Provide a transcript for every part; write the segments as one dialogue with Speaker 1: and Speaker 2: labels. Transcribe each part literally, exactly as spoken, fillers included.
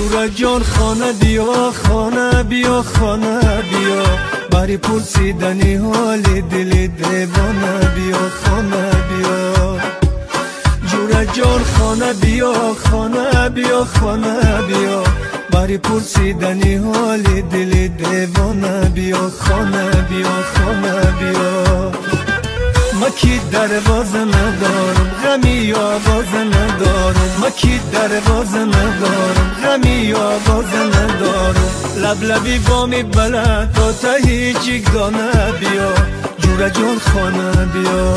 Speaker 1: جورا جان خانه بیا خانه بیا خانه بیا بری پرسیدنی حال دل دیوانه بیا خانه بیا جورا جان خانه بیا خانه بیا خانه بیا بری پرسیدنی حال دل دیوانه بیا خانه بیا خانه بیا ما کی دروازه ندارم غمی آواز ندارم ما کی دروازه ندارم غمی آواز ندارم لب لبی بامی بلد تا تا هیچ یک دانه بیا جورا جان خانه بیا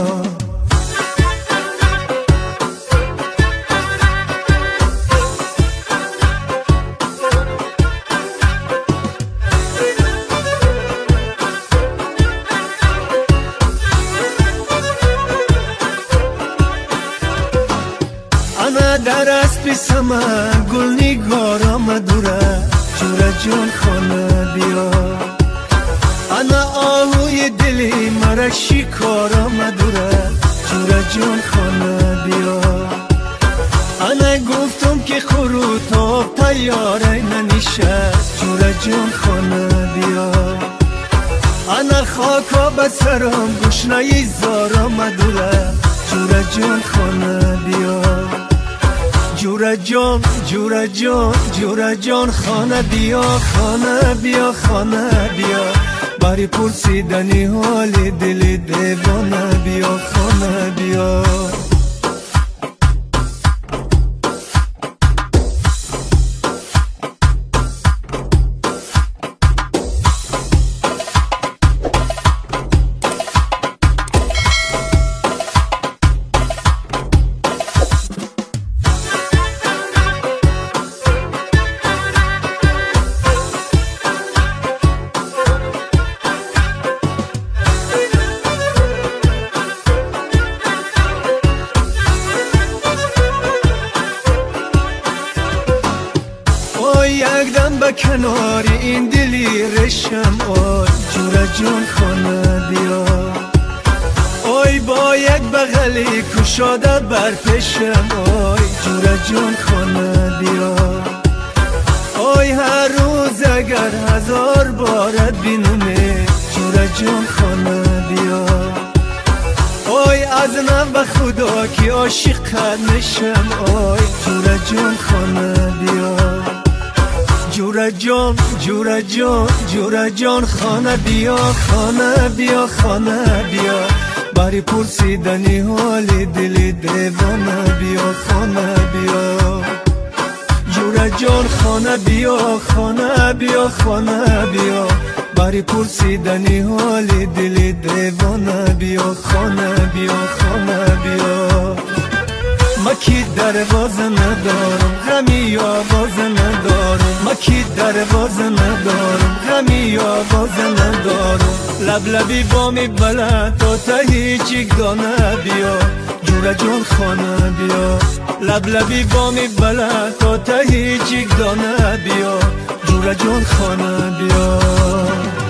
Speaker 1: انا در اسب سمن گل نگارم دوره جورا جان خانه بیا انا آهوی دلی مرا شکارم دوره جورا جان خانه بیا انا گفتم که خروت آب تیاره ننشست جورا جان خانه بیا انا خاکا به سرم گشنه زارم دوره جورا جان خانه بیا جورا جان جورا جان جورا جان خانه بیا خانه بیا خانه بیا بری پرسیدنی حال دل دیوانه بیا خانه بیا یک دم به کناری این دلی رشم آی جورا جان خانه بیا آی با یک بغلی کشاده بر پیشم آی جورا جان خانه بیا آی هر روز اگر هزار بارت بینومه جورا جان خانه بیا آی از نم به خدا که عاشق نشم آی جورا جان خانه بیا جورا جان جورا جان جورا جان خانه بیا خانه بیا خانه بیا بری پرسیدنی حال دل دیوانه بیا خانه بیا جورا جان خانه بیا خانه بیا خانه بیا بری پرسیدنی حال دل دیوانه بیا خانه بیا خانه بیا ما کی دروازه ندارم غمی آواز ندارم ما کی دروازه ندارم غمی آواز ندارم لب لبی بامی بلد تا تا هیچ یک دانه بیا جورا جان خانه بیا لب لبی بامی بلد تا تا هیچ یک دانه بیا جورا جان خانه بیا